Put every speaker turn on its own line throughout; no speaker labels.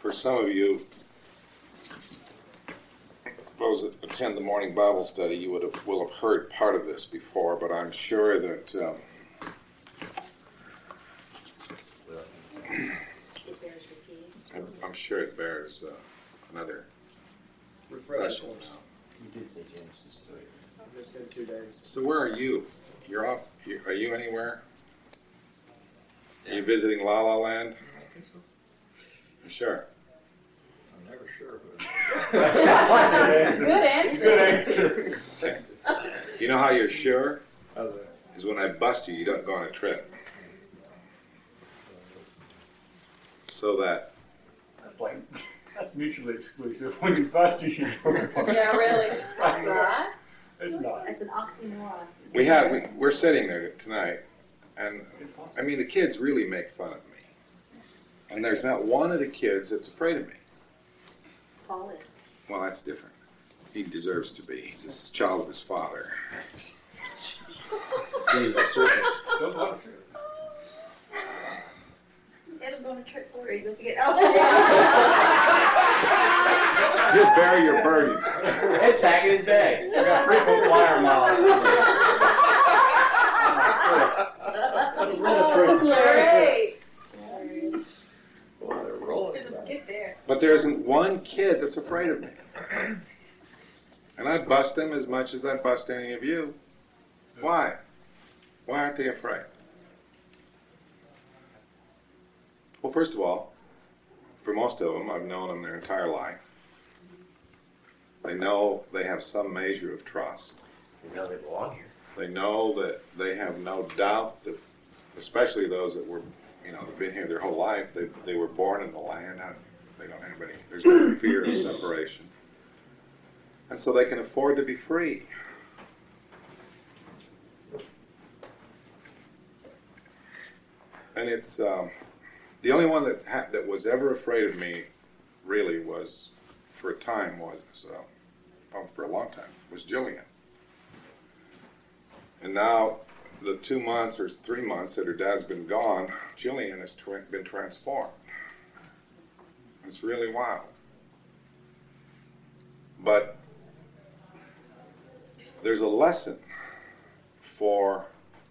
For some of you, those that attend the morning Bible study, you will have heard part of this before, but I'm sure that I'm sure it bears another session.
You did say Genesis 3.
It's been 2 days.
So where are you? You're off. Are you anywhere? Are you visiting La La Land?
I think so.
You sure?
I'm never sure,
Good answer.
Okay. You know how you're sure?
How's that?
Is when I bust you, you don't go on a trip. So that
That's mutually exclusive. When you bust, you should go.
Yeah, really. That's right.
It's not.
It's an oxymoron.
we're sitting there tonight, and I mean the kids really make fun of me, and there's not one of the kids that's afraid of me.
Paul is.
Well, that's different. He deserves to be. He's a child of his father.
See, the serpent. Don't go to church.
It'll go on a trip for you. Just to get
He'll bear your burden.
It's packing his bags. I got frequent flyer miles.
Great.
Well, they're rolling.
Just get there.
But there isn't one kid that's afraid of me. And I bust them as much as I bust any of you. Why? Why aren't they afraid? Well, first of all, for most of them, I've known them their entire life. They know they have some measure of trust.
You know they belong here.
They know that they have no doubt that, especially those that were, they've been here their whole life, they were born in the land. They don't have there's no fear of separation. And so they can afford to be free. And it's, the only one that was ever afraid of me, really, was, for a time, for a long time, was Jillian. And now, the 2 months or 3 months that her dad's been gone, Jillian has been transformed. It's really wild. But there's a lesson for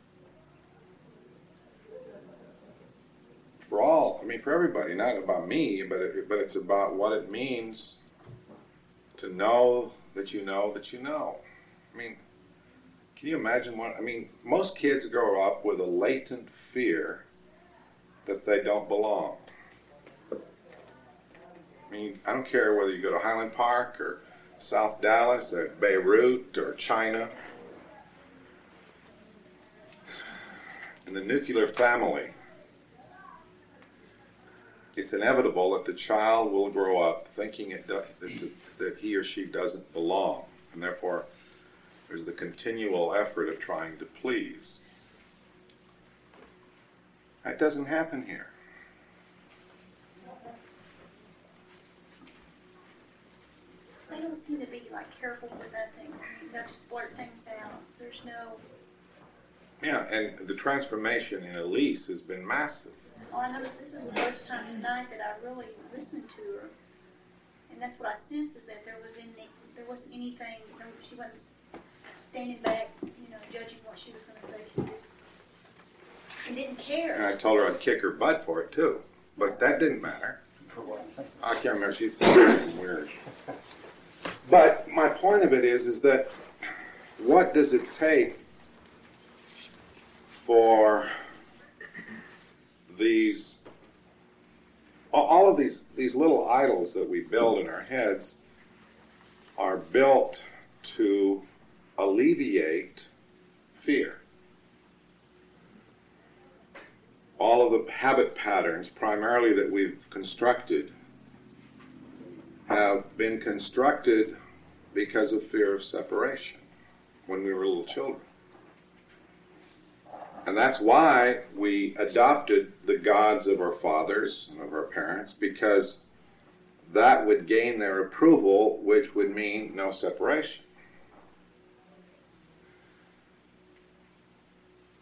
for everybody, not about me, but it's about what it means to know that you know that you know. I mean, can you imagine most kids grow up with a latent fear that they don't belong. I mean, I don't care whether you go to Highland Park or South Dallas or Beirut or China. In the nuclear family, it's inevitable that the child will grow up thinking that he or she doesn't belong, and therefore there's the continual effort of trying to please. That doesn't happen here.
They don't seem to be careful for nothing. They'll just blurt things out. There's no.
Yeah, and the transformation in Elise has been massive.
Oh, I noticed this was the first time tonight that I really listened to her, and that's what I sensed, is that there wasn't anything. She wasn't standing back, judging what she was going to say. She just didn't care.
And I told her I'd kick her butt for it too, but that didn't matter. I can't remember. She said something weird. But my point of it is that what does it take for all of these little idols that we build in our heads are built to alleviate fear. All of the habit patterns, primarily that we've constructed, have been constructed because of fear of separation when we were little children. And that's why we adopted the gods of our fathers and of our parents, because that would gain their approval, which would mean no separation.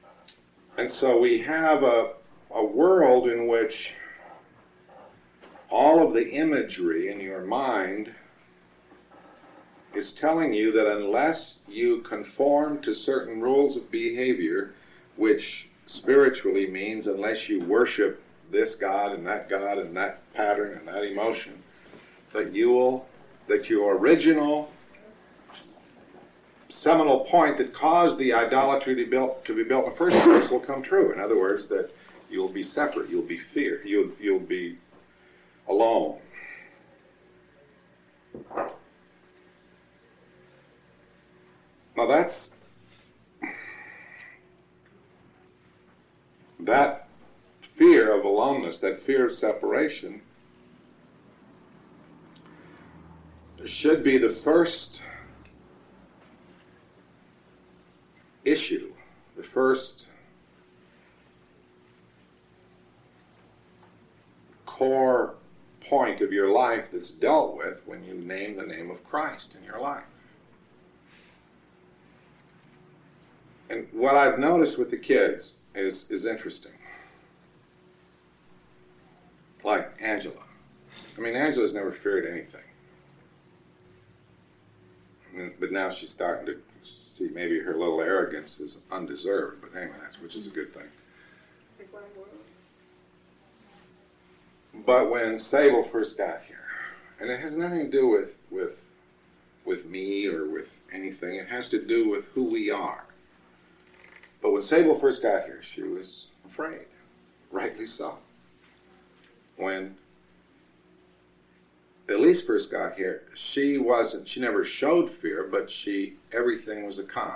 And so we have a world in which all of the imagery in your mind is telling you that unless you conform to certain rules of behavior, which spiritually means unless you worship this God and that pattern and that emotion, that your original seminal point that caused the idolatry to be built in the first place will come true. In other words, that you'll be separate, you'll be fear, you'll be alone. Now that fear of aloneness, that fear of separation, should be the first issue, the first core point of your life that's dealt with when you name the name of Christ in your life. And what I've noticed with the kids is interesting. Like Angela. I mean, Angela's never feared anything. But now she's starting to see maybe her little arrogance is undeserved. But anyway, which is a good thing. But when Sable first got here, and it has nothing to do with me or with anything, it has to do with who we are. But when Sable first got here, she was afraid, rightly so. When Elise first got here, she never showed fear, but everything was a con.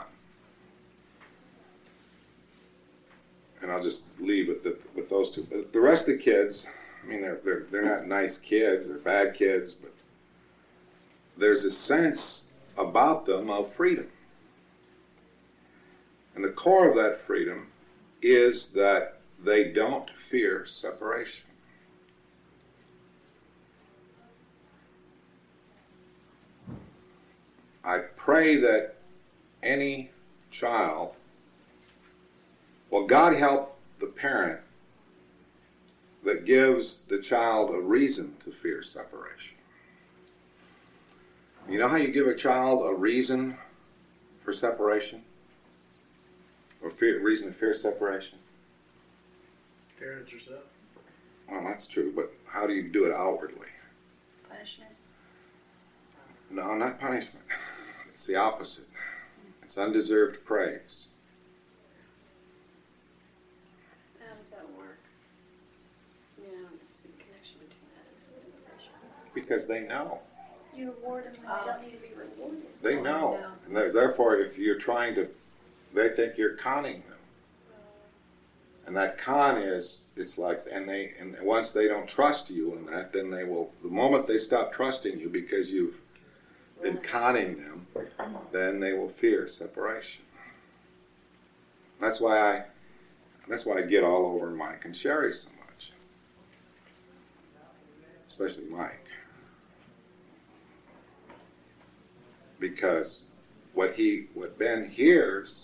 And I'll just leave with those two. But the rest of the kids, I mean, they're not nice kids, they're bad kids, but there's a sense about them of freedom. And the core of that freedom is that they don't fear separation. I pray that any child, well, God help the parent that gives the child a reason to fear separation. You know how you give a child a reason for separation? Or reason to fear separation?
Parent yourself.
Well, that's true, but how do you do it outwardly?
Punishment.
No, not punishment. It's the opposite. It's undeserved praise.
How does that work? Yeah, the connection between that and separation.
Because they know.
You reward them when they don't need to be rewarded.
They know. And therefore, if you're trying to, they think you're conning them. And that con is, it's like, and once they don't trust you in that, then they will, the moment they stop trusting you because you've been conning them, then they will fear separation. That's why I get all over Mike and Sherry so much. Especially Mike. Because what Ben hears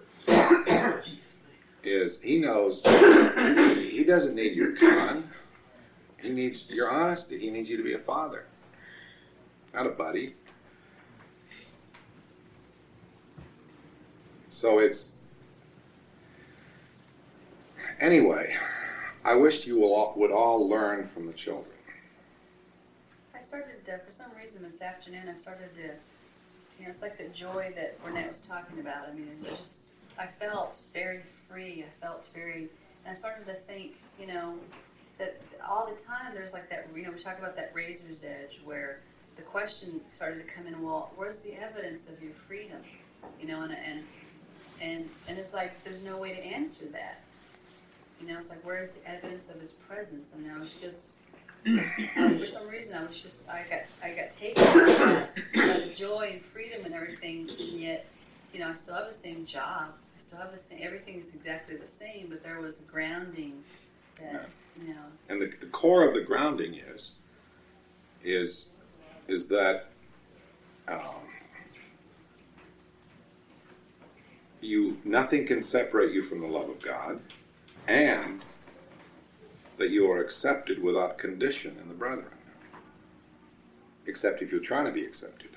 is he knows he doesn't need your con. He needs your honesty. He needs you to be a father, not a buddy. So anyway, I wished you would all learn from the children.
I started to, for some reason this afternoon, I started to, it's like the joy that Renee was talking about. I mean, it was just, I felt very free. I felt very, and I started to think, that all the time there's like that, we talk about that razor's edge where the question started to come in, well, where's the evidence of your freedom? And it's like there's no way to answer that. It's like, where's the evidence of his presence? And I was just, for some reason, I got taken by the joy and freedom and everything, and yet, I still have the same job. I still have the same, everything is exactly the same, but there was a grounding that,
And the core of the grounding is that nothing can separate you from the love of God, and that you are accepted without condition in the brethren. except if you're trying to be accepted.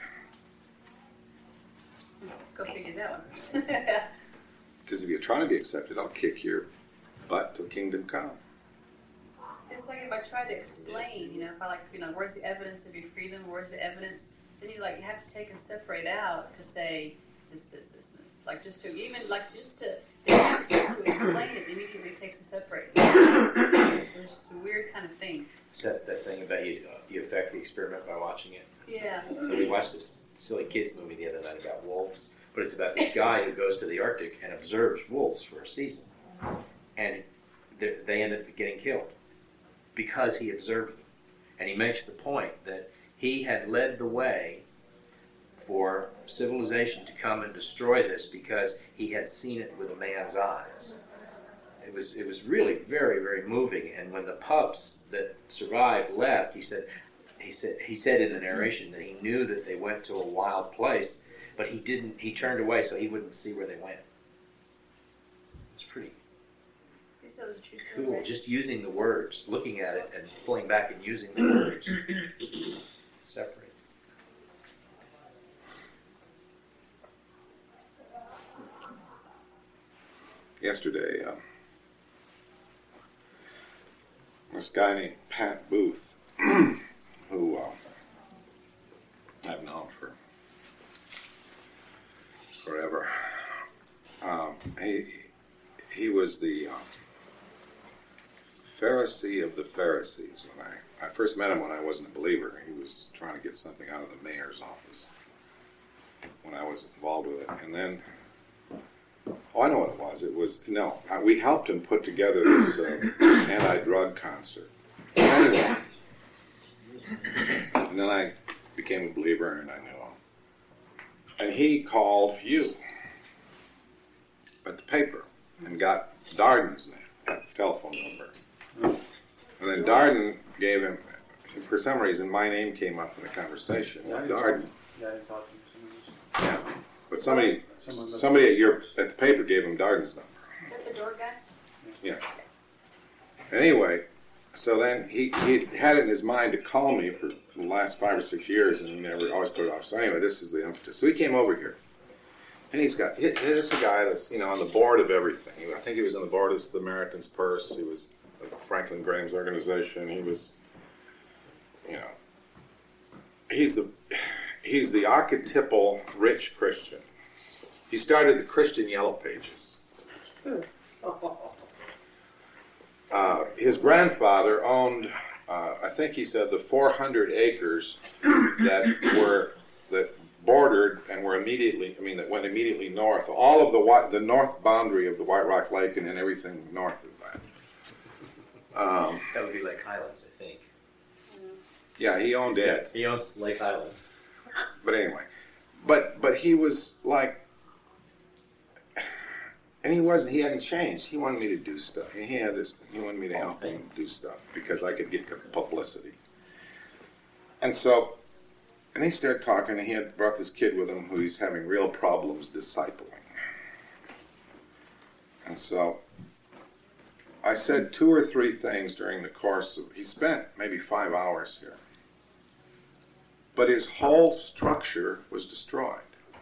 Go figure that one first.
Because if you're trying to be accepted, I'll kick your butt till kingdom come.
It's like if I try to explain, if I where's the evidence of your freedom, where's the evidence, then you have to take and separate out to say this. Like just to explain it immediately takes and separates. It's just a weird kind of thing.
It's that thing about you affect the experiment by watching it.
Yeah.
We watched this silly kids movie the other night about wolves, but it's about this guy who goes to the Arctic and observes wolves for a season, and they end up getting killed because he observed them. And he makes the point that he had led the way for civilization to come and destroy this because he had seen it with a man's eyes. It was really very, very moving. And when the pups that survived left, he said in the narration that he knew that they went to a wild place, but he turned away so he wouldn't see where they went. It's pretty cool, just using the words, looking at it and pulling back and using the words. Separate.
Yesterday, this guy named Pat Booth, who I've known for forever, he was the Pharisee of the Pharisees. When I first met him when I wasn't a believer, he was trying to get something out of the mayor's office when I was involved with it. And then, I know what it was. We helped him put together this anti-drug concert. Anyway, and then I became a believer and I knew him. And he called you at the paper and got Darden's telephone number. And then Darden gave him, for some reason, my name came up in the conversation with Darden. Yeah, but somebody at the paper gave him Darden's number.
Is that the door guy?
Yeah. Anyway, so then he had it in his mind to call me for the last 5 or 6 years, and he never always put it off. So anyway, this is the impetus. So he came over here, and this is a guy that's on the board of everything. I think he was on the board of the Samaritan's Purse. He was Franklin Graham's organization. He was, he's the archetypal rich Christian. He started the Christian Yellow Pages. His grandfather owned, I think he said, the 400 acres that bordered and were that went immediately north. All of the north boundary of the White Rock Lake and everything north of that.
That would be Lake Highlands, I think.
Yeah, he owned it.
He owns Lake Highlands.
But anyway, but he was like, and he hadn't changed. He wanted me to do stuff. He wanted me to help him do stuff because I could get publicity. And he started talking, and he had brought this kid with him who he's having real problems discipling. And so I said 2 or 3 things during the course of, he spent maybe 5 hours here. But his whole structure was destroyed.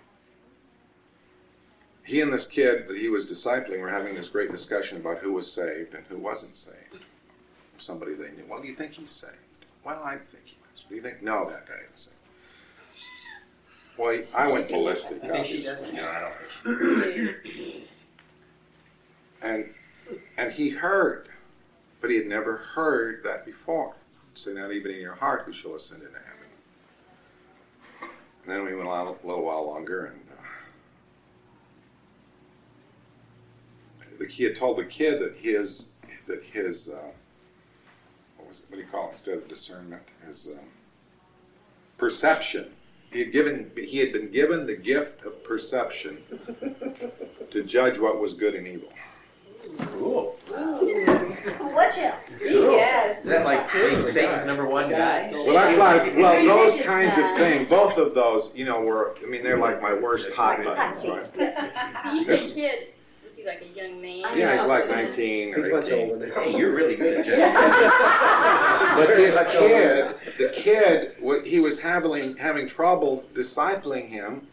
He and this kid that he was discipling were having this great discussion about who was saved and who wasn't saved. Somebody they knew. Well, do you think he's saved? Well, I think he is. Do you think? No, that guy isn't saved. Well, I went ballistic.
You think she does? No, I don't think
And he heard, but he had never heard that before. Say, not even in your heart who shall ascend into heaven. And then we went on a little while longer, and he had told the kid that his what do you call it instead of discernment? His perception. He had been given the gift of perception to judge what was good and evil.
Cool.
Watch out.
Yes.
Is that like Satan's #1 guy?
Well, that's like, those kinds of things. Both of those, they're like my worst hot buttons, right?
So you said kid, was he like a young man?
Yeah, he's like 19 or 18.
Hey, you're really good at judging.
But the kid, he was having trouble discipling him,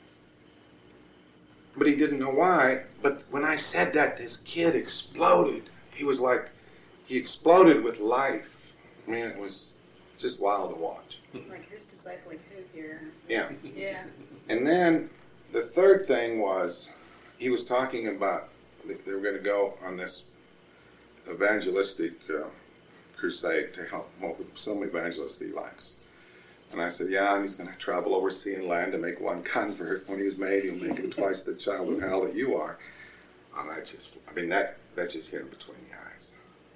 but he didn't know why. But when I said that, this kid exploded. He exploded with life. I mean, it was just wild to watch.
Like, who's discipling who here?
Yeah.
Yeah.
And then the third thing was, he was talking about they were going to go on this evangelistic crusade to help some evangelists he likes. And I said, yeah, and he's going to travel over sea and land to make one convert. When he's made, he'll make him twice the child of hell that you are. And that just hit him between the eyes.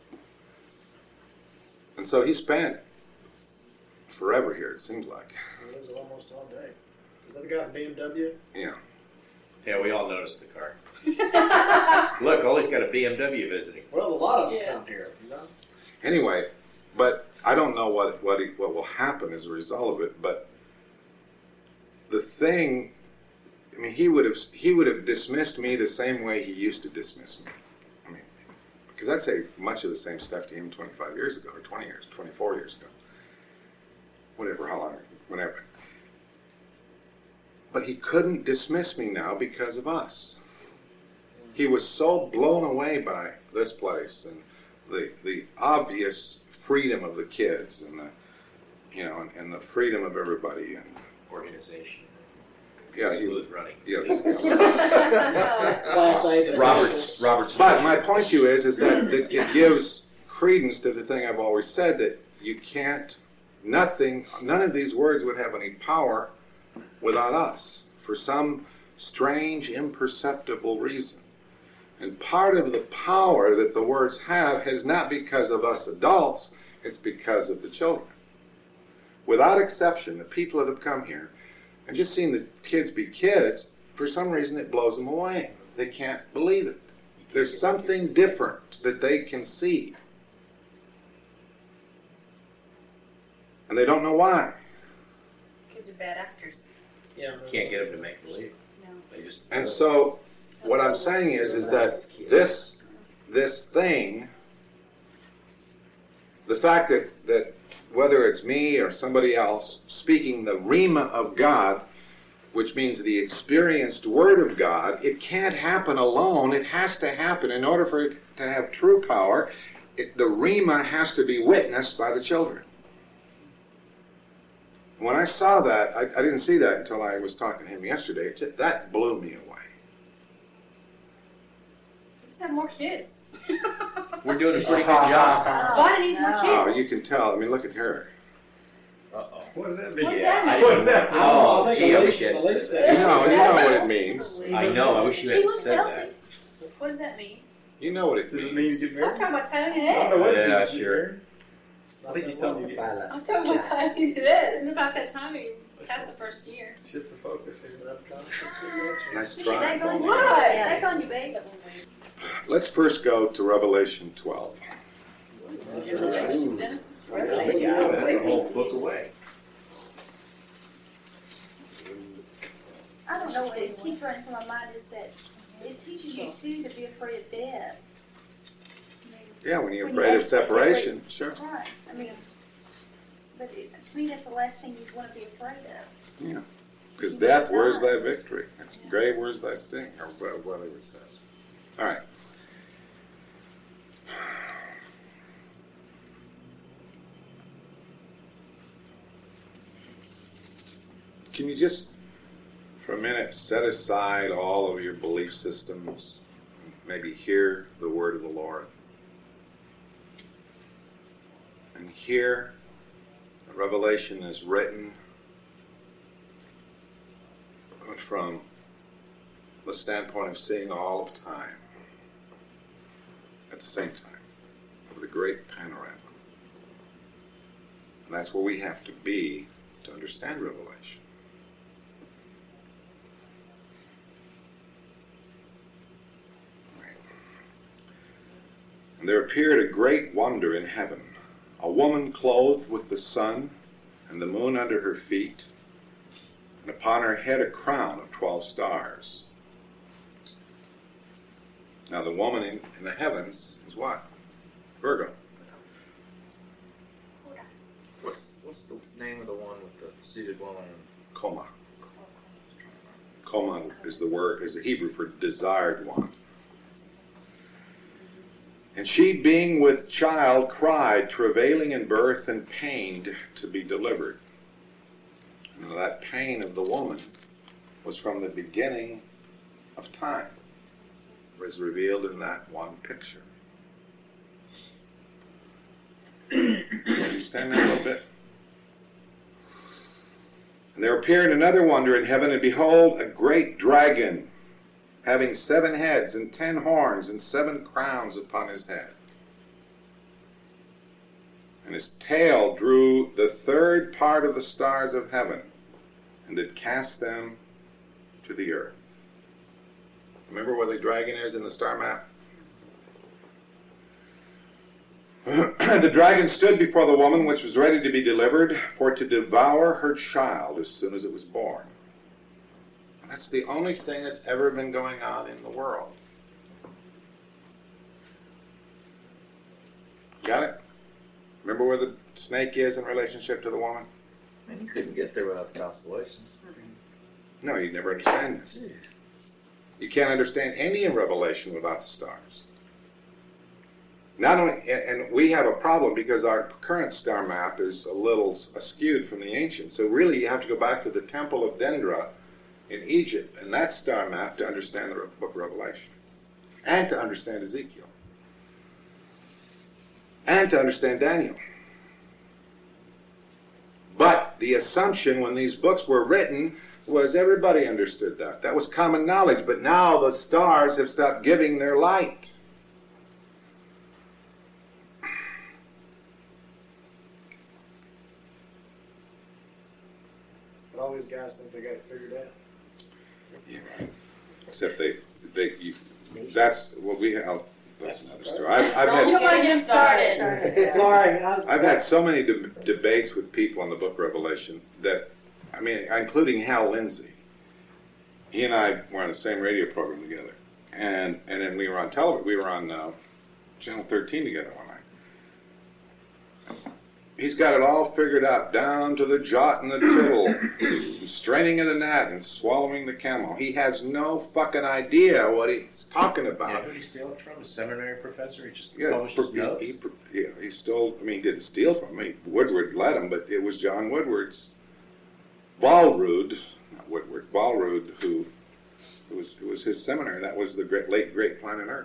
And so he spent forever here, it seems like.
It was almost all day. Is that the guy in BMW?
Yeah.
Yeah, we all noticed the car. Look, Ollie's got a BMW visiting.
Well, a lot of them
Yeah.
come here, you know?
Anyway, but I don't know what will happen as a result of it. But the thing, I mean, he would have dismissed me the same way he used to dismiss me. I mean, because I'd say much of the same stuff to him 25 years ago, or 20 years, 24 years ago, whatever, how long, whatever. But he couldn't dismiss me now because of us. He was so blown away by this place and the obvious freedom of the kids and and the freedom of everybody and
Organization.
yeah,
Smooth running.
yes.
Class A.
Robert's.
But my point to you is that it gives credence to the thing I've always said, that you can't, none of these words would have any power without us for some strange, imperceptible reason. And part of the power that the words have is not because of us adults, it's because of the children. Without exception, the people that have come here and just seen the kids be kids, for some reason it blows them away. They can't believe it. There's something different that they can see. And they don't know why.
Kids are bad actors.
Yeah.
Can't get them to make believe.
No.
They just.
And so what I'm saying is that this thing, the fact that whether it's me or somebody else speaking the Rhema of God, which means the experienced Word of God, it can't happen alone. It has to happen in order for it to have true power. The Rhema has to be witnessed by the children. When I saw that, I didn't see that until I was talking to him yesterday. That blew me away.
Let's have more kids.
We're doing a pretty good job.
Bonnie needs more
Oh,
kids.
you can tell. I mean, look at her.
Uh-oh.
What does that mean?
What's
Yeah,
that
I
mean?
What's that for?
Oh,
I think
gee, I
at
wish you
least-
hadn't
at least
said
You
that.
know what it means.
I know, I wish you
She
hadn't
was
said
healthy.
that.
What does that mean?
You know what it
Does it mean
means.
you get
I'm
married?
talking about tying it
I don't know
in.
what it
Yeah,
means.
sure.
I think he's telling you to
I'm talking about tying it in. It's about that time you passed the first year.
shift the focus.
Nice
Back
try.
on you.
What?
Back on you, babe.
Let's first go to Revelation 12.
Genesis,
Yeah,
Revelation.
that's a whole book away.
I don't know what it keeps running through my mind is that it teaches you too to be afraid of death. I mean,
Yeah, when you're
When you
afraid of
actually
separation, sure.
right. I mean, but to me that's the last thing you'd want to be afraid of.
Yeah. Because death, where's thy victory? It's grave, where's thy sting? Or whatever it says. All right. Can you just, for a minute, set aside all of your belief systems, maybe hear the word of the Lord, and hear that Revelation is written from the standpoint of seeing all of time at the same time, with a great panorama. And that's where we have to be to understand Revelation. Right. And there appeared a great wonder in heaven, a woman clothed with the sun and the moon under her feet, and upon her head a crown of 12 stars. Now the woman in the heavens is what? Virgo.
What's the name of the one with the seated woman?
Coma. Coma is the word, is the Hebrew for desired one. And she, being with child, cried, travailing in birth and pained to be delivered. And that pain of the woman was from the beginning of time. It was revealed in that one picture. Understand that a little bit? And there appeared another wonder in heaven, and behold, a great dragon, having 7 heads and 10 horns and 7 crowns upon his head. And his tail drew the 1/3 part of the stars of heaven, and did cast them to the earth. Remember where the dragon is in the star map? The dragon stood before the woman which was ready to be delivered, for to devour her child as soon as it was born. And that's the only thing that's ever been going on in the world. Got it? Remember where the snake is in relationship to the woman?
And you couldn't get there without the constellations.
No, you'd never understand this. You can't understand any in Revelation without the stars. Not only, and we have a problem because our current star map is a little askewed from the ancient. So really you have to go back to the Temple of Dendra in Egypt and that star map to understand the book of Revelation. And to understand Ezekiel. And to understand Daniel. But the assumption when these books were written was everybody understood that. That was common knowledge. But now the stars have stopped giving their light.
But all these guys think they got it figured out.
Yeah, right. Except that's what we have. That's another story. I've
You don't want
had,
to get him started.
Sorry,
I've had so many debates with people on the book Revelation that, I mean, including Hal Lindsey. He and I were on the same radio program together. And then we were on television. We were on Channel 13 together one night. He's got it all figured out, down to the jot and the tittle, straining of the gnat and swallowing the camel. He has no fucking idea what he's talking about.
Yeah, who did he steal it from? A seminary professor? He just
Yeah,
published his notes?
he stole, I mean, he didn't steal from him. Woodward let him, but it was John Woodward's Walrud, not Woodward, Walrud, who it was his seminary. That was the late great planet Earth.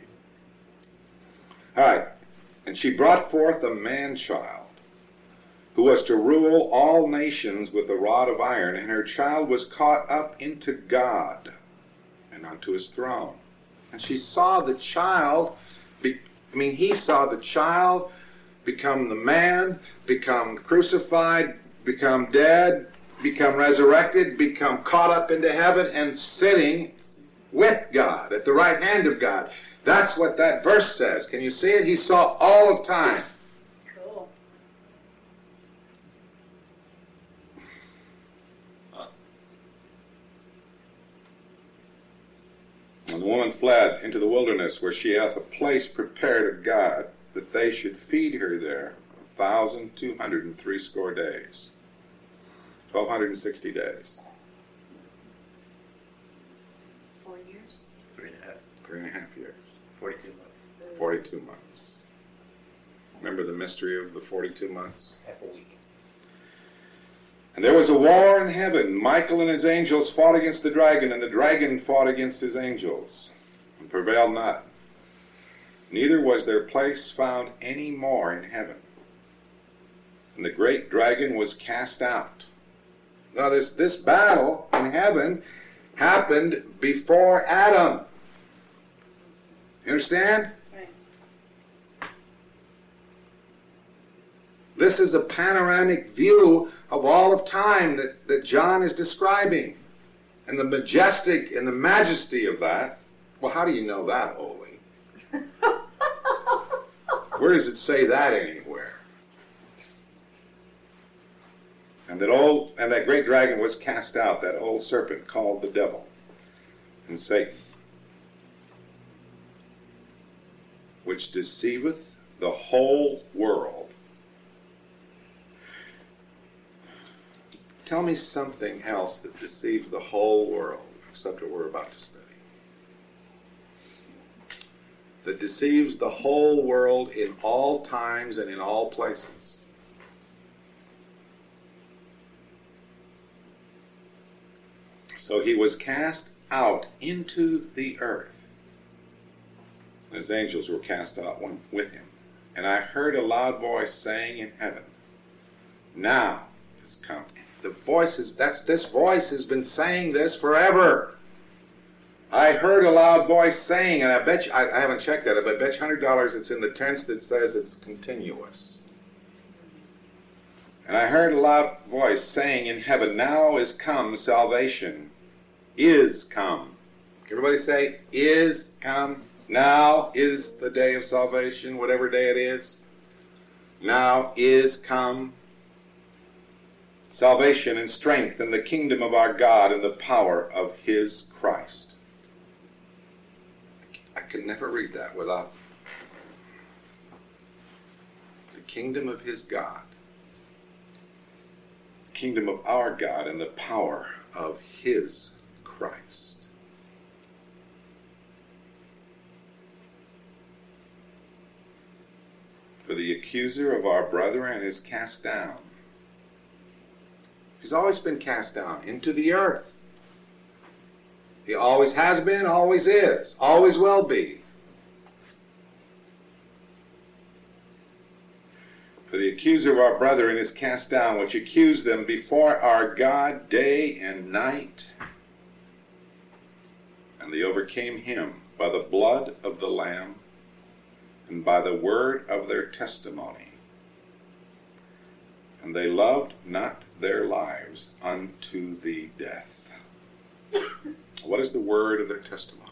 All right. And she brought forth a man-child, who was to rule all nations with a rod of iron, and her child was caught up into God and unto his throne. And she saw the child, he saw the child become the man, become crucified, become dead, become resurrected, become caught up into heaven, and sitting with God, at the right hand of God. That's what that verse says. Can you see it? He saw all of time.
Cool.
And the woman fled into the wilderness, where she hath a place prepared of God, that they should feed her there 1,260 days. 1,260 days.
4 years?
3.5.
3.5 years.
42 months.
42 months. Remember the mystery of the 42 months?
Half a week.
And there was a war in heaven. Michael and his angels fought against the dragon, and the dragon fought against his angels, and prevailed not. Neither was their place found any more in heaven. And the great dragon was cast out. Now this battle in heaven happened before Adam. You understand?
Right.
This is a panoramic view of all of time that John is describing. And the majestic and the majesty of that. Well, how do you know that, Oli? Where does it say that anywhere? And that great dragon was cast out, that old serpent called the devil and Satan, which deceiveth the whole world. Tell me something else that deceives the whole world, except what we're about to study. That deceives the whole world in all times and in all places. So he was cast out into the earth. His angels were cast out with him. And I heard a loud voice saying in heaven, now is come. The voice is, this voice has been saying this forever. I heard a loud voice saying, and I bet you, I haven't checked that, but I bet you $100 it's in the tense that says it's continuous. And I heard a loud voice saying in heaven, now is come salvation, is come. Everybody say, is come. Now is the day of salvation, whatever day it is. Now is come salvation and strength and the kingdom of our God and the power of his Christ. I can never read that without the kingdom of his God, the kingdom of our God and the power of his Christ. For the accuser of our brethren is cast down. He's always been cast down into the earth. He always has been, always is, always will be. For the accuser of our brethren is cast down, which accused them before our God day and night. And they overcame him by the blood of the Lamb and by the word of their testimony. And they loved not their lives unto the death. What is the word of their testimony?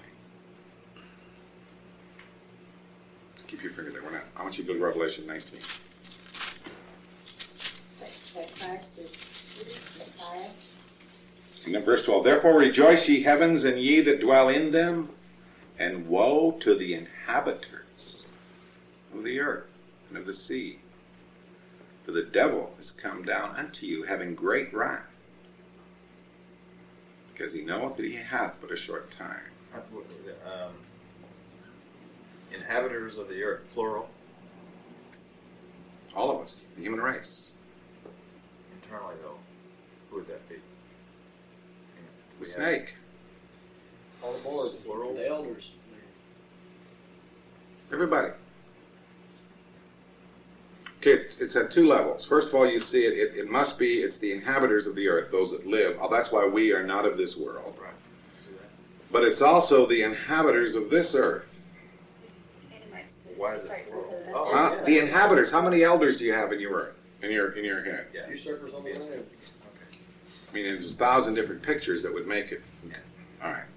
Keep your finger there. I want you to go to Revelation 19.
That Christ is Messiah.
And then verse 12. Therefore rejoice, ye heavens, and ye that dwell in them, and woe to the inhabitants of the earth and of the sea. For the devil is come down unto you, having great wrath, because he knoweth that he hath but a short time.
Inhabitants of the earth, plural.
All of us, the human race.
Internally, though, who would that be?
The snake.
All aboard,
Plural.
the elders.
Everybody. Okay, it's at two levels. First of all, you see it must be, it's the inhabitants of the earth, those that live. Oh, that's why we are not of this world.
Right.
But it's also the inhabitants of this earth.
Why is it plural?
Huh? The inhabitants. How many elders do you have in your head?
Yeah.
Usurpers on the land.
I mean, there's 1,000 different pictures that would make it. All right.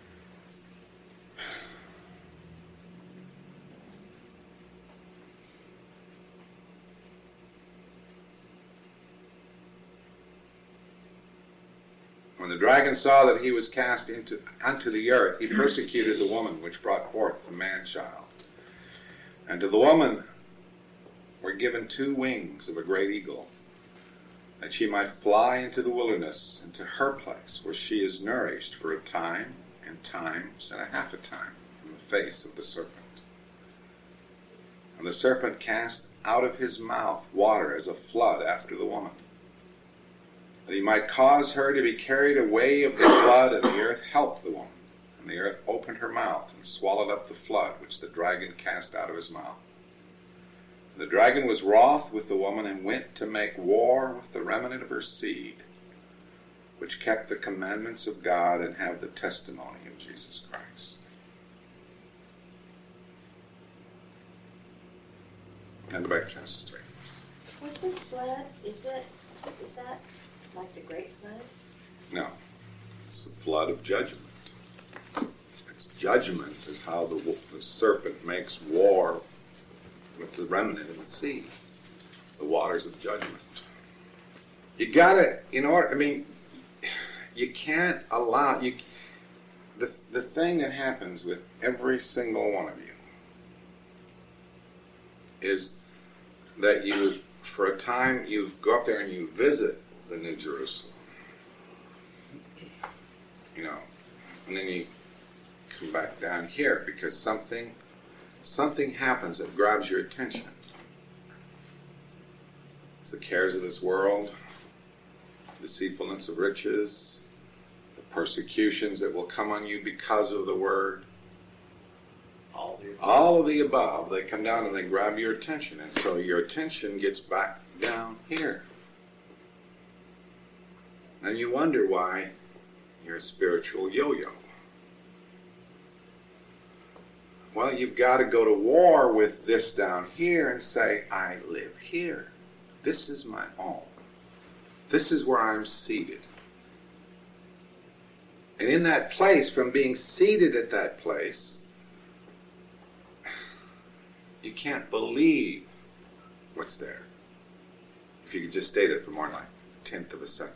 When the dragon saw that he was cast unto the earth, he persecuted the woman which brought forth the man-child. And to the woman were given 2 wings of a great eagle, that she might fly into the wilderness, into her place, where she is nourished for a time, and times, and a half a time, from the face of the serpent. And the serpent cast out of his mouth water as a flood after the woman, that he might cause her to be carried away of the flood, and the earth helped the woman. And the earth opened her mouth and swallowed up the flood which the dragon cast out of his mouth. And the dragon was wroth with the woman, and went to make war with the remnant of her seed, which kept the commandments of God and have the testimony of Jesus Christ. And go back to Genesis 3.
What's this flood? Is that like the Great Flood?
No, it's the flood of judgment. It's judgment is how the serpent makes war with the remnant in the sea. The waters of judgment. You gotta, you can't allow, the thing that happens with every single one of you is that you, for a time, you go up there and you visit the New Jerusalem. You know, and then you come back down here because something happens that grabs your attention. It's the cares of this world, deceitfulness of riches, the persecutions that will come on you because of the word. All of the above, they come down and they grab your attention. And so your attention gets back down here. And you wonder why you're a spiritual yo-yo. Well, you've got to go to war with this down here and say, I live here. This is my home. This is where I'm seated. And in that place, from being seated at that place, you can't believe what's there. If you could just stay there for more than like a tenth of a second.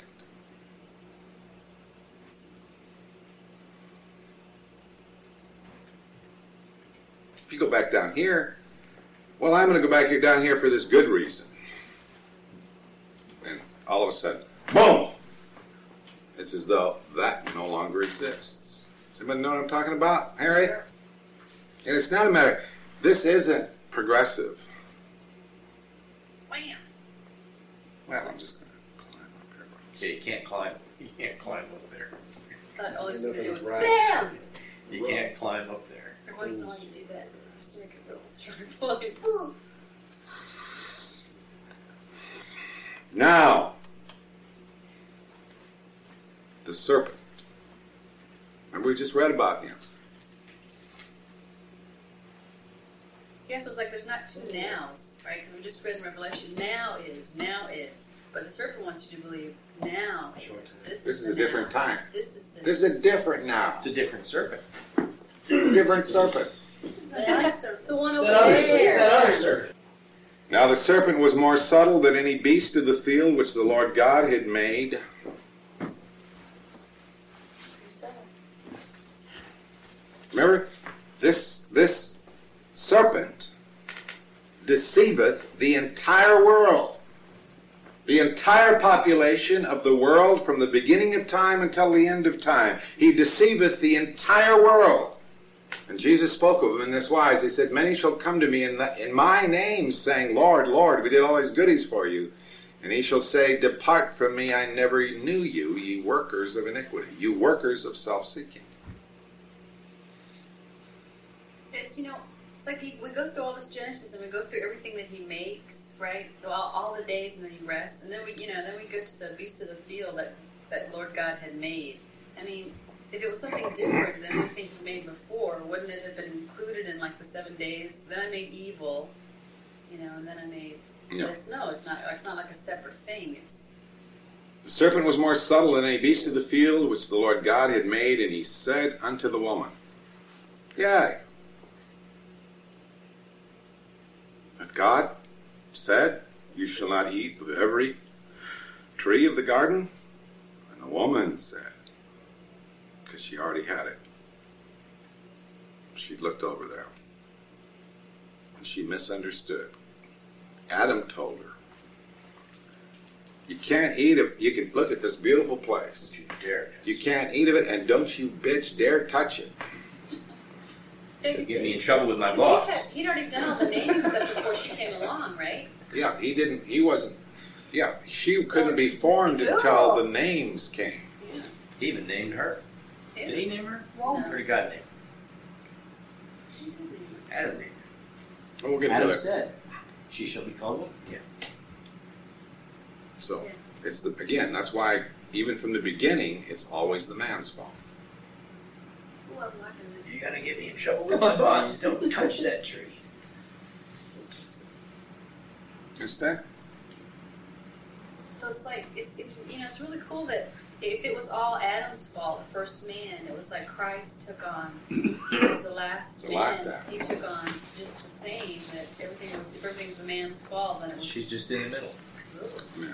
If you go back down here, well, I'm going to go back here down here for this good reason. And all of a sudden, boom! It's as though that no longer exists. Does anybody know what I'm talking about, Harry? And it's not a matter, this isn't progressive.
Wham!
Well, I'm just going to climb up here.
Yeah, you can't climb up there.
Thought all he was
You know
going to do was
that was
BAM!
You can't climb up there.
Every once in a while you do that just to make it real strong. Like,
Now, the serpent. Remember we just read about him.
yeah, so it's like there's not two nows, right? Because we just read in Revelation, now is. But the serpent wants you to believe now is.
This is
the
a different
now.
time.
This is the
This is a different now.
It's a different serpent.
Different serpent.
This is the nice serpent.
It's the one
It's
over
that other
there.
serpent.
Now the serpent was more subtle than any beast of the field which the Lord God had made. Remember, this serpent deceiveth the entire world. The entire population of the world from the beginning of time until the end of time. He deceiveth the entire world. And Jesus spoke of him in this wise. He said, many shall come to me in my name, saying, Lord, Lord, we did all these goodies for you. And he shall say, depart from me, I never knew you, ye workers of iniquity, you workers of self-seeking.
It's, it's like we go through all this Genesis and we go through everything that he makes, right? All the days, and then he rests. And then we go to the beasts of the field that Lord God had made. I mean, if it was something different than anything he made before, wouldn't it have been included in like the 7 days? Then I made evil, and then I made this. No, it's not like a separate thing.
The serpent was more subtle than any beast of the field which the Lord God had made, and he said unto the woman, Yea, hath God said, you shall not eat of every tree of the garden? And the woman said, because she already had it, she looked over there, and she misunderstood. Adam told her, you can't eat it. You can look at this beautiful place.
You dare.
You can't eat of it, and don't you bitch dare touch it.
So get me in trouble with my
'Cause
boss.
he'd already done all the naming stuff before she came along, right?
Yeah, he wasn't. Yeah, she couldn't be formed until the names came.
He even named her.
Yeah.
Did he name her?
No.
Or did God name her? Adam named
Oh, we'll get
Adam
into that.
said, she shall be called woman.
So it's again. That's why even from the beginning, it's always the man's fault.
Ooh, I'm liking this.
You're gonna get me in trouble with my boss. Don't touch that tree.
You understand?
So it's like it's really cool that if it was all Adam's fault, the first man, it was like Christ took on as the last
The
man.
last Adam.
He took on just the same, that everything's the man's fault, and it was.
She's just in the middle.
Amen.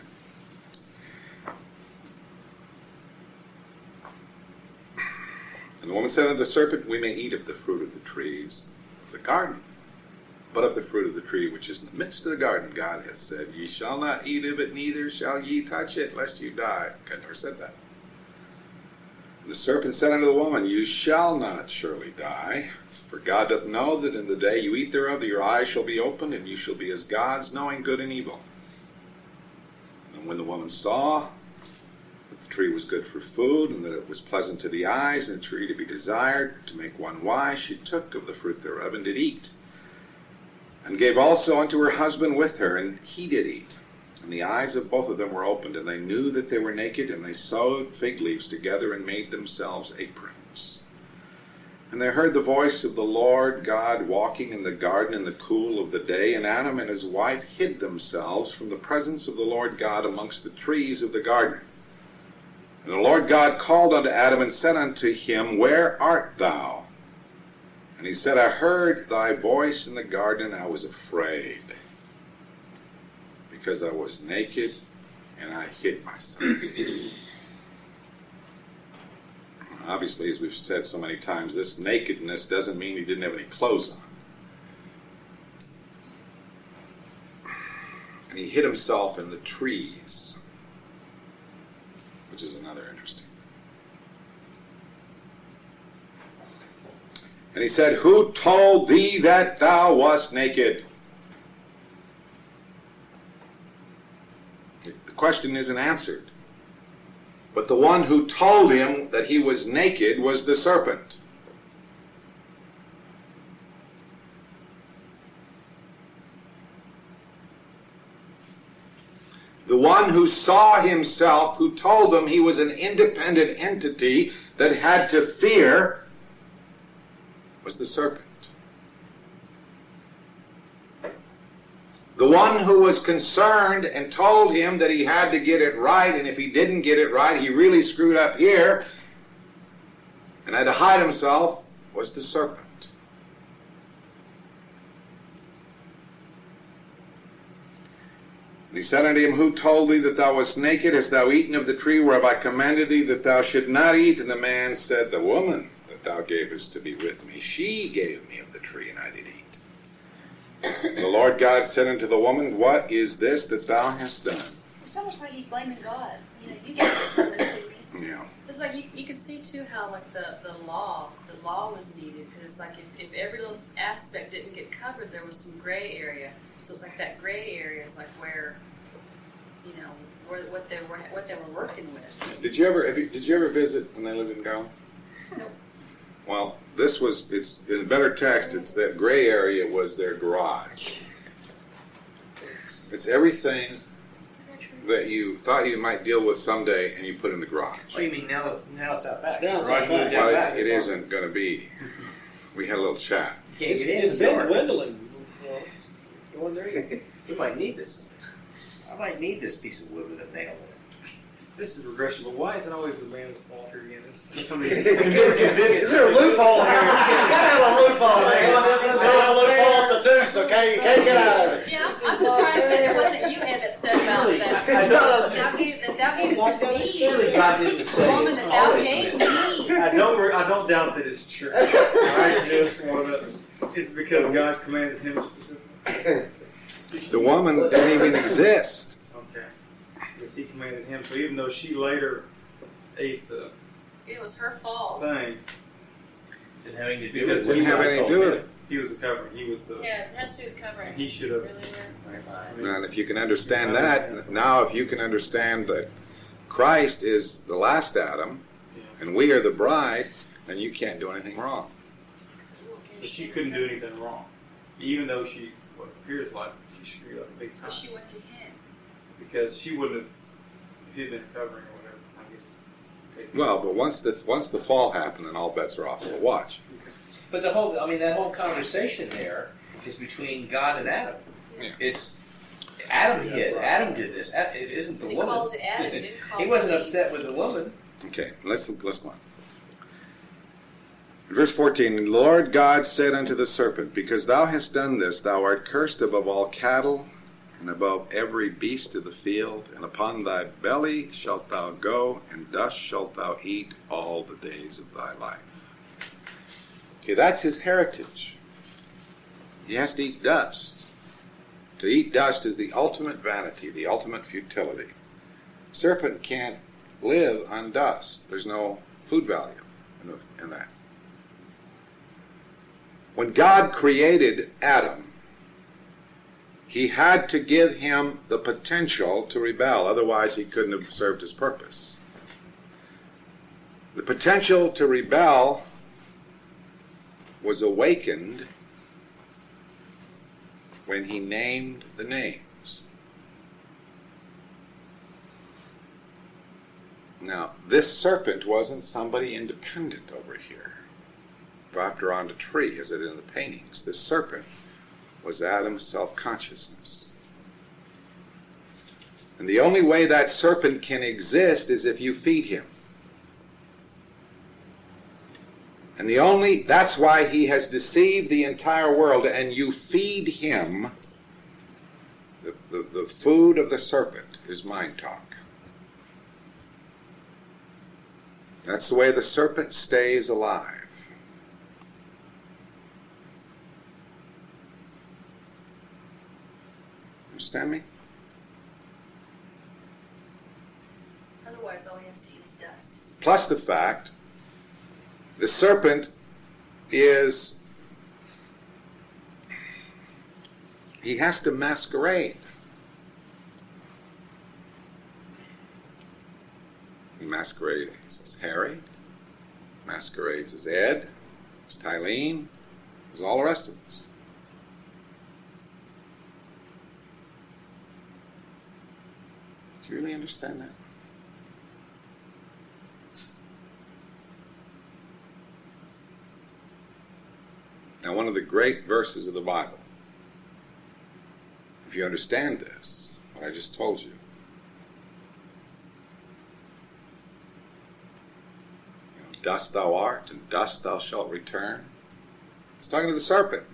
And the woman said unto the serpent, we may eat of the fruit of the trees of the garden. But of the fruit of the tree which is in the midst of the garden, God hath said, Ye shall not eat of it, neither shall ye touch it, lest you die. God never said that. And the serpent said unto the woman, You shall not surely die, for God doth know that in the day you eat thereof, that your eyes shall be opened, and you shall be as gods, knowing good and evil. And when the woman saw that the tree was good for food, and that it was pleasant to the eyes, and a tree to be desired, to make one wise, she took of the fruit thereof, and did eat, and gave also unto her husband with her, and he did eat. And the eyes of both of them were opened, and they knew that they were naked, and they sewed fig leaves together, and made themselves aprons. And they heard the voice of the Lord God walking in the garden in the cool of the day, and Adam and his wife hid themselves from the presence of the Lord God amongst the trees of the garden. And the Lord God called unto Adam, and said unto him, Where art thou? And he said, I heard thy voice in the garden, and I was afraid, because I was naked, and I hid myself. Obviously, as we've said so many times, this nakedness doesn't mean he didn't have any clothes on. And he hid himself in the trees, which is another interesting. And he said, Who told thee that thou wast naked? The question isn't answered. But the one who told him that he was naked was the serpent. The one who saw himself, who told him he was an independent entity that had to fear, was the serpent. The one who was concerned and told him that he had to get it right, and if he didn't get it right, he really screwed up here and had to hide himself, was the serpent. And he said unto him, Who told thee that thou wast naked? Hast thou eaten of the tree whereof I commanded thee that thou should not eat? And the man said, The woman that thou gavest to be with me, she gave me of the tree, and I did eat. The Lord God said unto the woman, What is this that thou hast done?
It's almost like he's blaming God. You gave this woman to me.
Yeah.
It's like you could see too how like the law was needed, because it's like if every little aspect didn't get covered, there was some gray area. So it's like that gray area is like where, what they were working with.
Did you ever visit when they lived in Garland?
Nope.
Well, it's in better text, it's that gray area was their garage. It's everything that you thought you might deal with someday, and you put in the garage.
Oh, you mean now it's out back?
Now it's
Garage
out back.
moved out
Well,
back.
it isn't going to be. We had a little chat.
You can't get in.
It's
the
been
yard.
dwindling. Go in there.
We might need this. I might need this piece of wood with a nail in it.
This is regression, but why is it always the man's fault here again?
Is there a loophole here? You gotta have a loophole here. This is not a loophole, it's a noose, okay? You can't get out of it.
Yeah, I'm surprised that it wasn't you, Ed, that said about that. Thou gave us to me.
Surely God didn't say
Woman
it's
that thou
always
gave
the
me.
I don't doubt that it's true. Alright, just one of it. It's because God commanded him specifically.
The woman didn't even exist.
Okay. Because he commanded him. So even though she later ate the
It was her fault.
thing,
Didn't have anything to do
Because
with
Didn't have anything to do with it.
he was the covering. He was the.
Yeah, it has to do with covering.
He should have.
Really where it lies.
And if you can understand that, now if you can understand that Christ is the last Adam, and we are the bride, then you can't do anything wrong.
But she couldn't do anything wrong. Even though what appears like she screwed up big time.
But she went to him.
Because she wouldn't have, if he'd been covering or whatever, I guess.
Well, but once the fall happened, then all bets are off. So watch.
But that whole conversation there is between God and Adam.
Yeah.
It's Adam did. Adam did this. It isn't the
He
woman.
called to Adam. He didn't call
He wasn't
to Eve.
upset with the woman.
Okay, let's go on. Verse 14, the Lord God said unto the serpent, Because thou hast done this, thou art cursed above all cattle, and above every beast of the field, and upon thy belly shalt thou go, and dust shalt thou eat all the days of thy life. Okay, that's his heritage. He has to eat dust. To eat dust is the ultimate vanity, the ultimate futility. Serpent can't live on dust. There's no food value in that. When God created Adam, he had to give him the potential to rebel, otherwise he couldn't have served his purpose. The potential to rebel was awakened when he named the names. Now, this serpent wasn't somebody independent over here, dropped her on a tree, as it is in the paintings. This serpent was Adam's self-consciousness. And the only way that serpent can exist is if you feed him. And that's why he has deceived the entire world, and you feed him. The food of the serpent is mind talk. That's the way the serpent stays alive. Understand me?
Otherwise, all he has to eat is dust.
Plus the fact, the serpent is, he has to masquerade. He masquerades as Harry, masquerades as Ed, as Tylene, as all the rest of us. Do you really understand that? Now, one of the great verses of the Bible, if you understand this, what I just told you, dust thou art, and dust thou shalt return. It's talking to the serpent.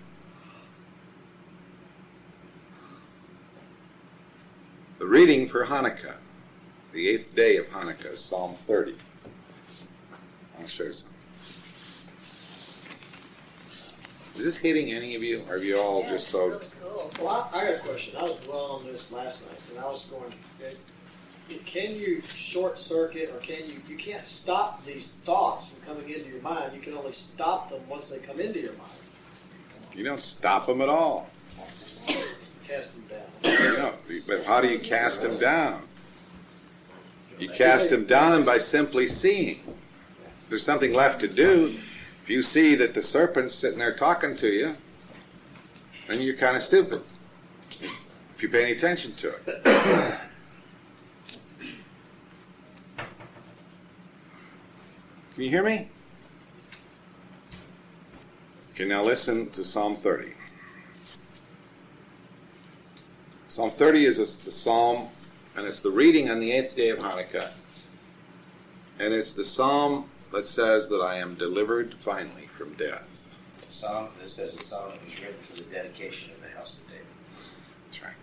The reading for Hanukkah, the 8th day of Hanukkah, is Psalm 30. I'll show you something. Is this hitting any of you? Or are you all just so...
Really cool.
Well, I got a question. I was dwelling on this last night, and I was going, can you short circuit, or you can't stop these thoughts from coming into your mind. You can only stop them once they come into your mind.
You don't stop them at all.
Cast them down.
No, but how do you cast them down? You cast them down by simply seeing. If there's something left to do, if you see that the serpent's sitting there talking to you, then you're kind of stupid, if you pay any attention to it. Can you hear me? Okay, now listen to Psalm 30. Psalm 30 is the psalm, and it's the reading on the 8th day of Hanukkah. And it's the psalm that says that I am delivered finally from death.
This says a psalm that was written for the dedication of the house of David.
That's right.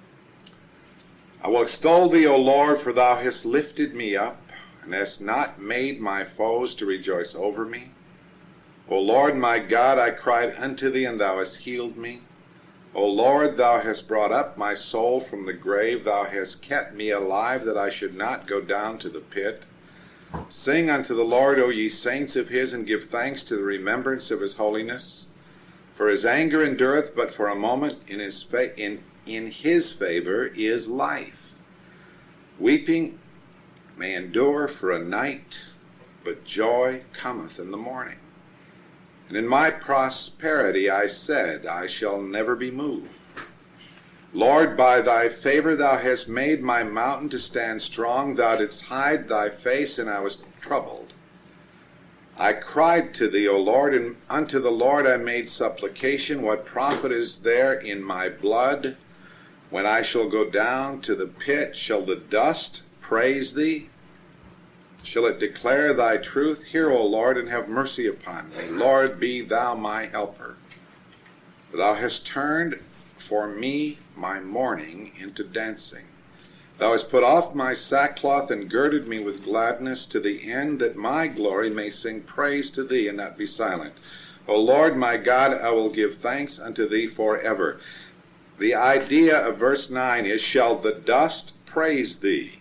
I will extol thee, O Lord, for thou hast lifted me up, and hast not made my foes to rejoice over me. O Lord my God, I cried unto thee, and thou hast healed me. O Lord, thou hast brought up my soul from the grave. Thou hast kept me alive, that I should not go down to the pit. Sing unto the Lord, O ye saints of his, and give thanks to the remembrance of his holiness. For his anger endureth but for a moment, in his favor is life. Weeping may endure for a night, but joy cometh in the morning. And in my prosperity I said, I shall never be moved. Lord, by thy favor thou hast made my mountain to stand strong. Thou didst hide thy face, and I was troubled. I cried to thee, O Lord, and unto the Lord I made supplication. What profit is there in my blood? When I shall go down to the pit, shall the dust praise thee? Shall it declare thy truth? Hear, O Lord, and have mercy upon me. Lord, be thou my helper. For thou hast turned for me my mourning into dancing. Thou hast put off my sackcloth and girded me with gladness, to the end that my glory may sing praise to thee and not be silent. O Lord my God, I will give thanks unto thee forever. The idea of verse 9 is, shall the dust praise thee?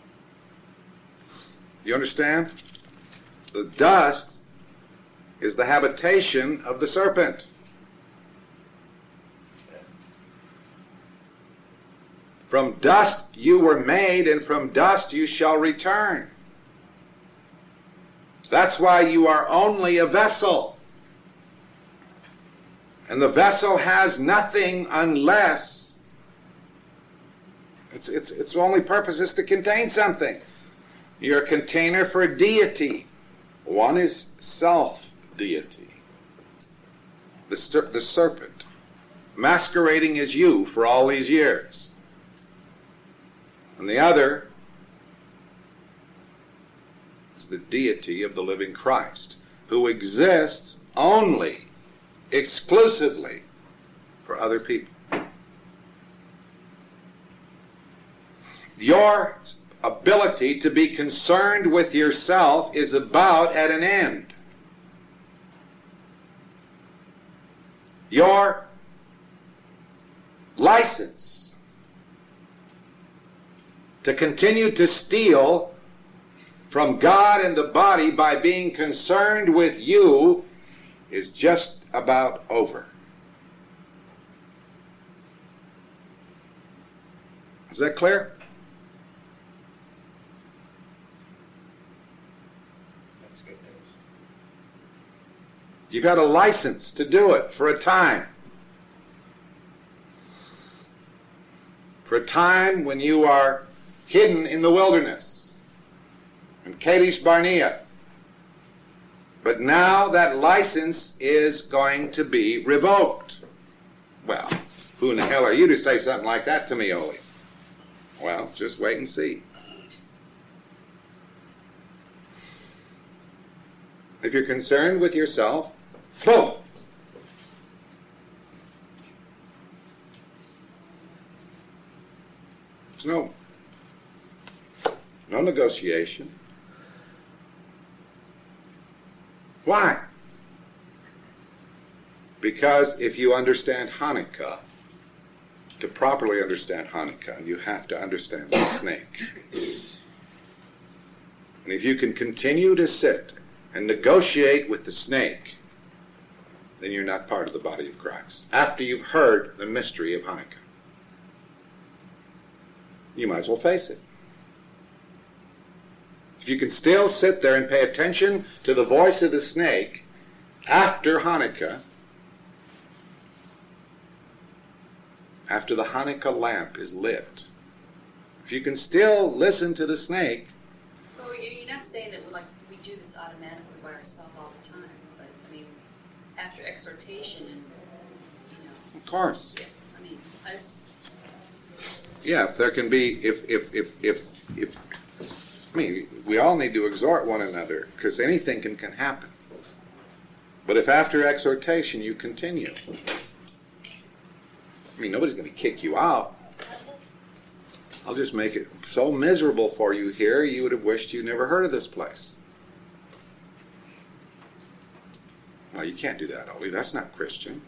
You understand? The dust is the habitation of the serpent. From dust you were made, and from dust you shall return. That's why you are only a vessel. And the vessel has nothing unless its only purpose is to contain something. You're a container for deity. One is self-deity. The serpent, masquerading as you for all these years. And the other is the deity of the living Christ, who exists only, exclusively, for other people. Your ability to be concerned with yourself is about at an end. Your license to continue to steal from God and the body by being concerned with you is just about over. Is that clear?
That's good news.
You got a license to do it for a time. For a time when you are hidden in the wilderness, in Kadesh Barnea. But now that license is going to be revoked. Well, who in the hell are you to say something like that to me, Ole? Well, just wait and see. If you're concerned with yourself, boom! There's no negotiation. Why? Because if you understand Hanukkah, to properly understand Hanukkah, you have to understand the snake. And if you can continue to sit and negotiate with the snake, then you're not part of the body of Christ. After you've heard the mystery of Hanukkah, you might as well face it. If you can still sit there and pay attention to the voice of the snake after Hanukkah, after the Hanukkah lamp is lit, if you can still listen to the snake.
Well, you're not saying that we do this automatically by ourselves all the time, but I mean, after exhortation and
Of course.
Yeah, I mean, I just.
Yeah, if there can be, I mean, we all need to exhort one another, because anything can happen. But if after exhortation you continue, I mean, nobody's going to kick you out. I'll just make it so miserable for you here, you would have wished you never heard of this place. Well, you can't do that, Ole. That's not Christian.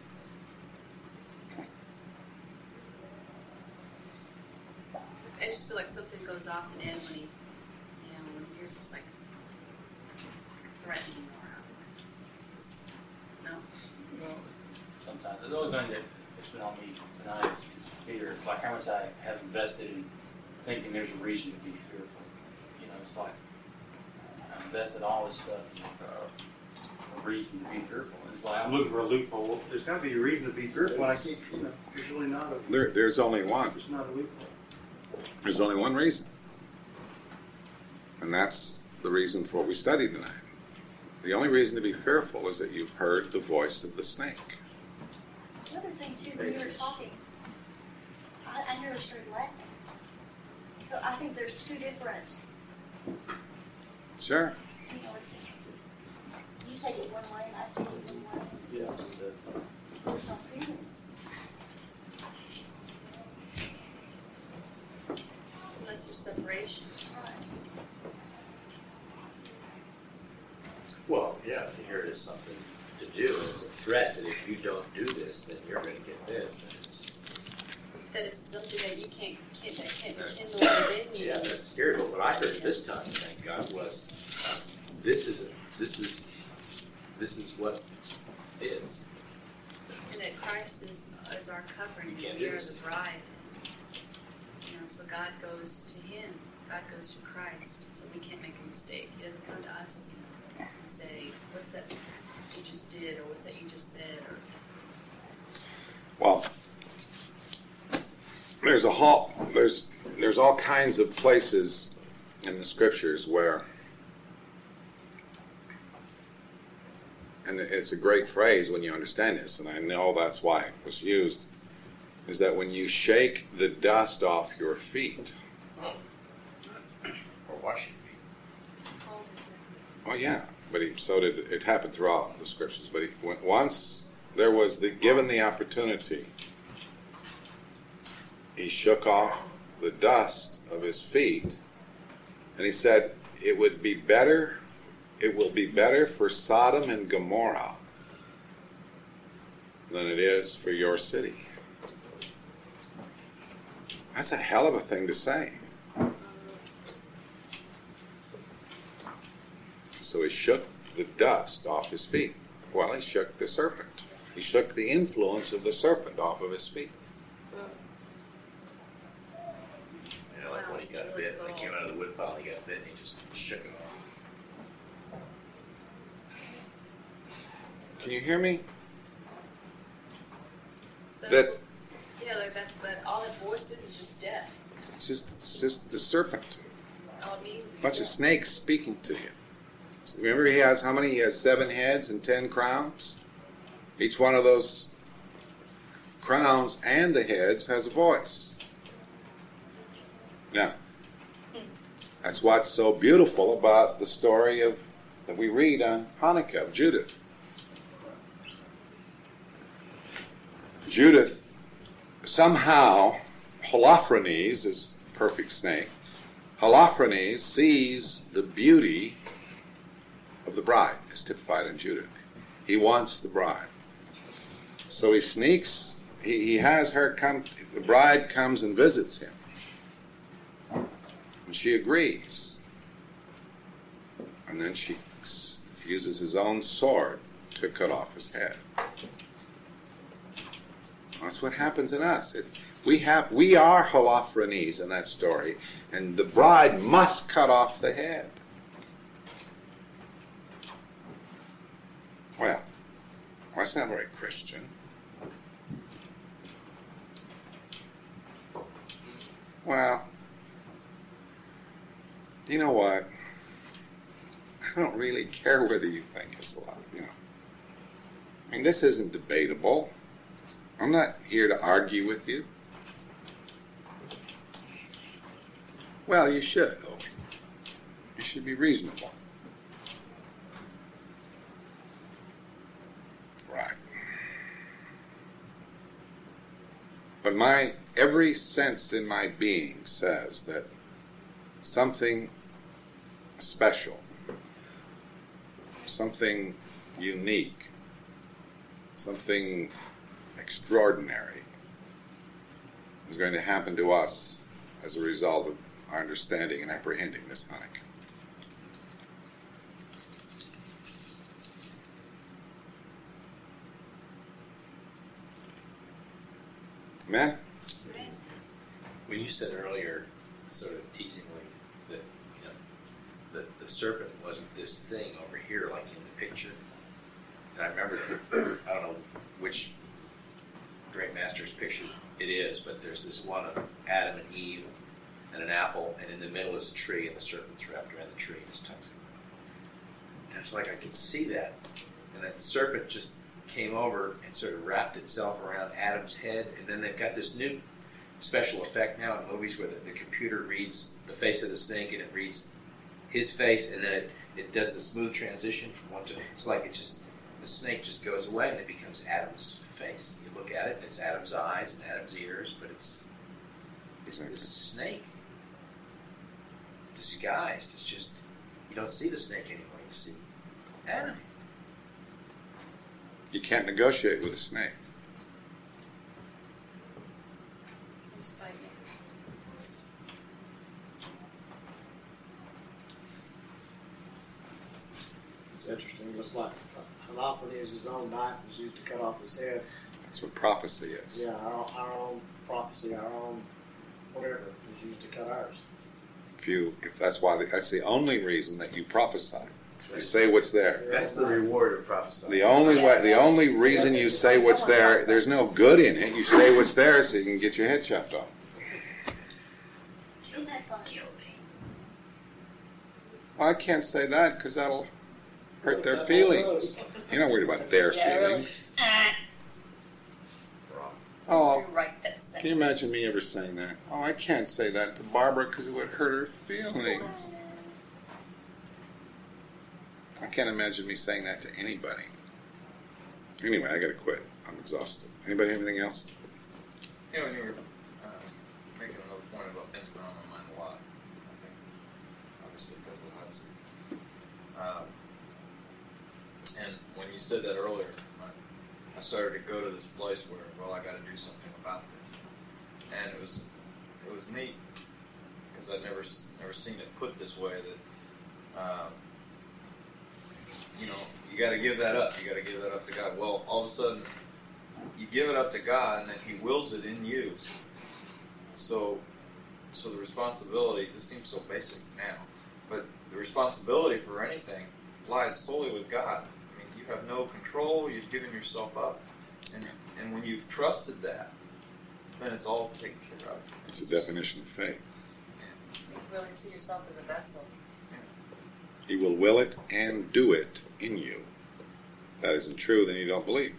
I just feel like something goes off in Ed when when you're just like threatening or no.
Well, sometimes the only thing that's been on me tonight is fear. It's like how much I have invested in thinking there's a reason to be fearful. It's like I invested all this stuff in a reason to be fearful. It's like I'm looking for a loophole. There's got to be a reason to be fearful. And I can't. There's really not a.
There's only one.
There's not a loophole.
There's only one reason. And that's the reason for what we studied tonight. The only reason to be fearful is that you've heard the voice of the snake.
The other thing, too, when you were talking, I nearly started laughing. So I think there's two different,
Sure.
it's, you take it one way and I take it one way.
Yeah.
There's no feelings.
Unless there's separation.
Well, yeah, to hear it as something
to do. And it's a threat that if you don't do this, then you're going to get this. Then it's,
That it's something that you can't be kindled within you.
yeah, that's scary. But what I heard this time, thank God, was this is what is.
And that Christ is our covering.
You can't
We
do
are
this.
the bride. You know, so God goes to Him. God goes to Christ. So we can't make a mistake. He doesn't come to us, and say, "What's that you just did?" or "What's that you just said?" or
Well, there's all kinds of places in the scriptures where, and it's a great phrase when you understand this, and I know that's why it was used, is that when you shake the dust off your feet,
Or wash your feet.
oh yeah, but it happened throughout the scriptures, but once there was given the opportunity, he shook off the dust of his feet, and he said, it will be better for Sodom and Gomorrah than it is for your city. That's a hell of a thing to say. So he shook the dust off his feet. Well, he shook the serpent. He shook the influence of the serpent off of his feet.
You know, like when he got bit, when he came out of the woodpile, he got bit, and he just shook it off.
Can you hear me?
like that. All that voice is just death.
It's just the serpent.
All it means is
A bunch of
death.
snakes speaking to you. Remember he has how many? He has 7 heads and 10 crowns. Each one of those crowns and the heads has a voice. Now, that's what's so beautiful about the story that we read on Hanukkah of Judith. Judith, somehow, Holofernes is a perfect snake. Holofernes sees the beauty of the bride, as typified in Judith. He wants the bride. So he sneaks, he has her come, the bride comes and visits him. And she agrees. And then she uses his own sword to cut off his head. That's what happens in us. We are Holofernes in that story, and the bride must cut off the head. Well, that's not very Christian. Well, you know what? I don't really care whether you think it's love, I mean, this isn't debatable. I'm not here to argue with you. Well, you should, Obi. You should be reasonable. Right. But every sense in my being says that something special, something unique, something extraordinary is going to happen to us as a result of our understanding and apprehending this Hanukkah. Amen?
When you said earlier, sort of teasingly, that the serpent wasn't this thing over here like in the picture, and I remember, I don't know which great master's picture it is, but there's this one of Adam and Eve and an apple, and in the middle is a tree, and the serpent's wrapped around the tree and just tucks it. And it's like I could see that, and that serpent just came over and sort of wrapped itself around Adam's head, and then they've got this new special effect now in movies where the computer reads the face of the snake and it reads his face, and then it does the smooth transition from one to, it's like the snake just goes away and it becomes Adam's face. You look at it and it's Adam's eyes and Adam's ears, but it's this snake disguised. It's just, you don't see the snake anymore, you see Adam.
You can't negotiate with a snake.
Just bite me.
It's interesting. It's like Holofernes, his own knife was used to cut off his head.
That's what prophecy is.
Yeah, our own prophecy, our own whatever was used to cut ours.
If that's the only reason that you prophesy. You say what's there.
That's the reward of prophesying.
The only reason you say what's there, there's no good in it. You say what's there so you can get your head chopped off.
Isn't that fun?
Well, I can't say that because that'll hurt their feelings. You're not worried about their feelings. Oh, can you imagine me ever saying that? Oh, I can't say that to Barbara because it would hurt her feelings. I can't imagine me saying that to anybody. Anyway, I gotta quit. I'm exhausted. Anybody have anything else?
Yeah, when you were making another point about things going on in my mind a lot, I think, obviously because of Hudson. And when you said that earlier, I started to go to this place where, well, I got to do something about this, and it was neat because I'd never seen it put this way. That you got to give that up. You got to give that up to God. Well, all of a sudden, you give it up to God, and then He wills it in you. So the responsibility. This seems so basic now, but the responsibility for anything lies solely with God. You have no control. You've given yourself up, and when you've trusted that, then it's all taken care of.
It's the definition of faith.
You really see yourself as a vessel.
He will will it and do it in you. If that isn't true, then you don't believe.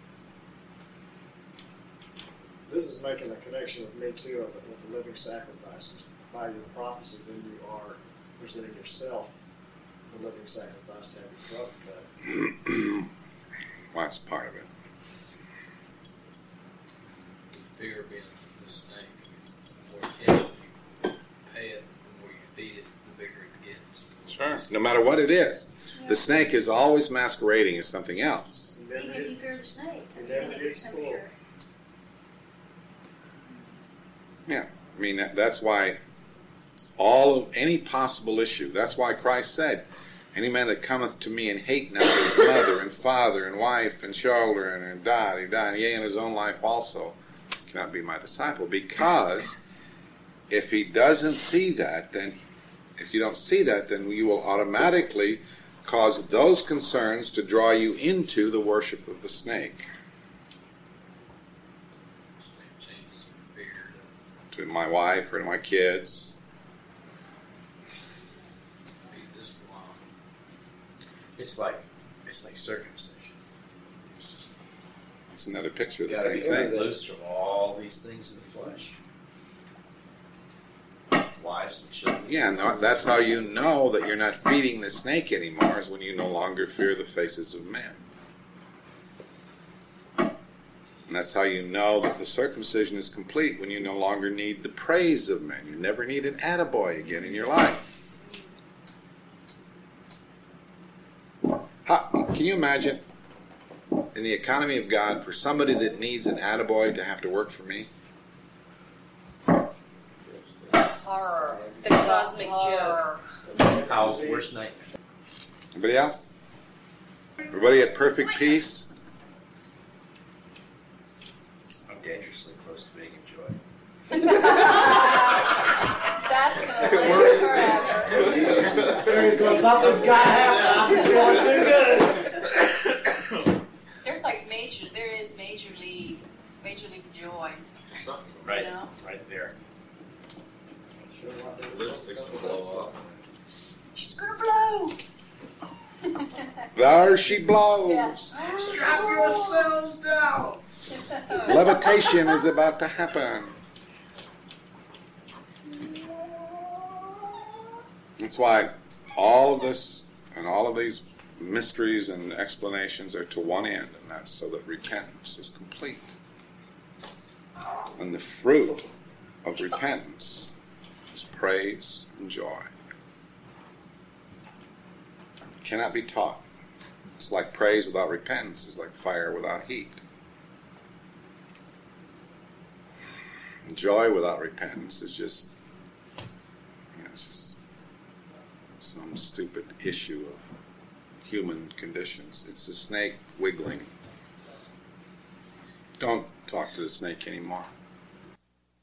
This is making a connection with me too with the living sacrifices. By your prophecy, then you are presenting yourself a living sacrifice to have your throat cut.
Well, that's part of it.
The fear being the snake. The more attention you pay it, the more you feed it, the bigger it gets.
Sure. No matter what it is. The snake is always masquerading as something else.
Even if you fear the snake,
It never gets
I'm
full.
sure.
Yeah. I mean, that's why any possible issue, that's why Christ said, any man that cometh to me and hate not his mother and father and wife and children and die, yea, in his own life also, cannot be my disciple. Because if he doesn't see that, then if you don't see that, then you will automatically cause those concerns to draw you into the worship of the snake.
Snake changes from fear
To my wife or to my kids.
to be this long.
It's like circumcision.
It's another picture of the
Got to
same
be
thing.
cut loose from all these things of the flesh. Wives and children.
Yeah, and that's how you know that you're not feeding the snake anymore, is when you no longer fear the faces of men. And that's how you know that the circumcision is complete, when you no longer need the praise of men. You never need an attaboy again in your life. Can you imagine, in the economy of God, for somebody that needs an attaboy to have to work for me?
Horror. The cosmic joke.
Howl's worst nightmare.
Anybody else? Everybody at perfect peace?
I'm dangerously close to being enjoyed.
That's going to live forever.
Barry's going, something's got to happen. I'm feeling too good.
There is major league joy.
Right,
You know?
right there.
The lip's fixing to blow up.
She's going to blow.
There she blows.
Yeah.
Strap yourselves down!
Levitation is about to happen. That's why all of this and all of these mysteries and explanations are to one end, and that's so that repentance is complete. And the fruit of repentance is praise and joy. It cannot be taught. It's like praise without repentance. It's like fire without heat. Joy without repentance is just, it's just some stupid issue of human conditions. It's the snake wiggling. Don't talk to the snake anymore.